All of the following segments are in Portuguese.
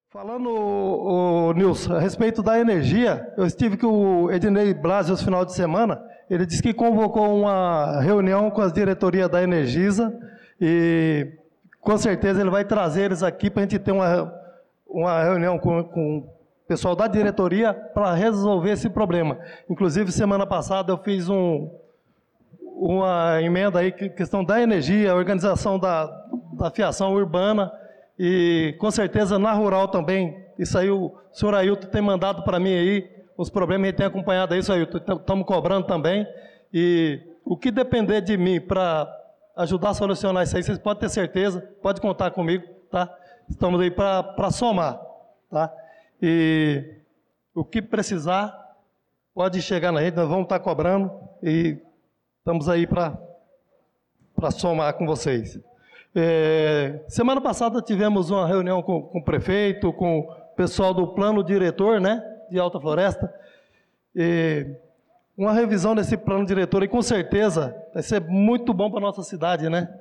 Falando, Nilson, a respeito da energia, eu estive com o Ednei Blasio esse final de semana. Ele disse que convocou uma reunião com as diretorias da Energisa e com certeza ele vai trazer eles aqui para a gente ter uma reunião com o pessoal da diretoria para resolver esse problema. Inclusive, semana passada eu fiz uma emenda aí, questão da energia, a organização da fiação urbana. E, com certeza, na rural também, isso aí o senhor Ailton tem mandado para mim aí, os problemas, a gente tem acompanhado isso, Ailton, estamos cobrando também. E o que depender de mim para ajudar a solucionar isso aí, vocês podem ter certeza, pode contar comigo, tá? Estamos aí para somar, tá? E o que precisar, pode chegar na gente, nós vamos estar cobrando e estamos aí para somar com vocês. Semana passada tivemos uma reunião com o prefeito, com o pessoal do plano diretor, né, de Alta Floresta, uma revisão desse plano diretor e com certeza vai ser muito bom para a nossa cidade, né?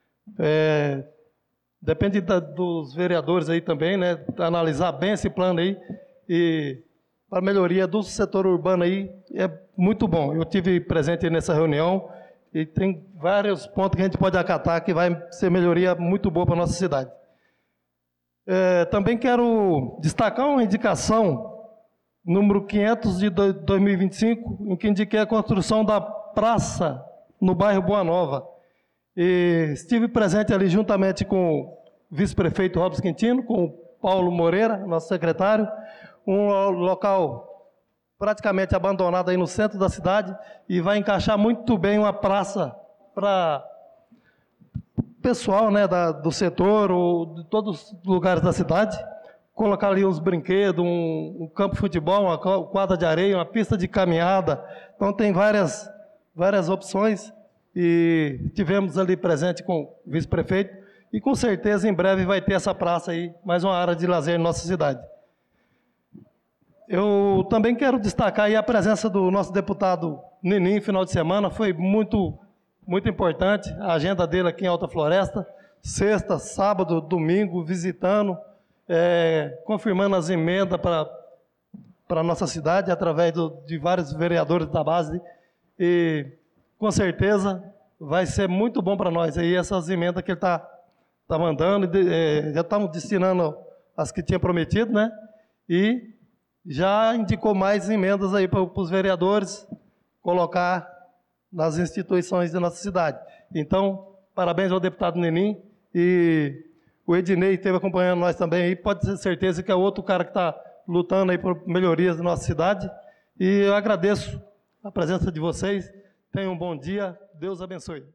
Depende dos vereadores aí também, né, analisar bem esse plano aí e para a melhoria do setor urbano aí é muito bom. Eu tive presente nessa reunião. E tem vários pontos que a gente pode acatar que vai ser melhoria muito boa para a nossa cidade. Também quero destacar uma indicação, número 500 de 2025, em que indiquei a construção da praça no bairro Boa Nova. E estive presente ali juntamente com o vice-prefeito Robson Quintino, com o Paulo Moreira, nosso secretário, um local praticamente abandonada aí no centro da cidade e vai encaixar muito bem uma praça para o pessoal, né, do setor ou de todos os lugares da cidade. Colocar ali uns brinquedos, um campo de futebol, uma quadra de areia, uma pista de caminhada. Então tem várias opções e tivemos ali presente com o vice-prefeito e com certeza em breve vai ter essa praça aí, mais uma área de lazer em nossa cidade. Eu também quero destacar aí a presença do nosso deputado Ninim, final de semana, foi muito importante, a agenda dele aqui em Alta Floresta, sexta, sábado, domingo, visitando, confirmando as emendas para a nossa cidade, através de vários vereadores da base, e com certeza vai ser muito bom para nós aí essas emendas que ele está mandando, já estamos destinando as que tinha prometido, né? E já indicou mais emendas aí para os vereadores colocar nas instituições da nossa cidade. Então, parabéns ao deputado Ninim e o Ednei esteve acompanhando nós também aí, pode ter certeza que é outro cara que está lutando aí por melhorias da nossa cidade. E eu agradeço a presença de vocês. Tenham um bom dia. Deus abençoe.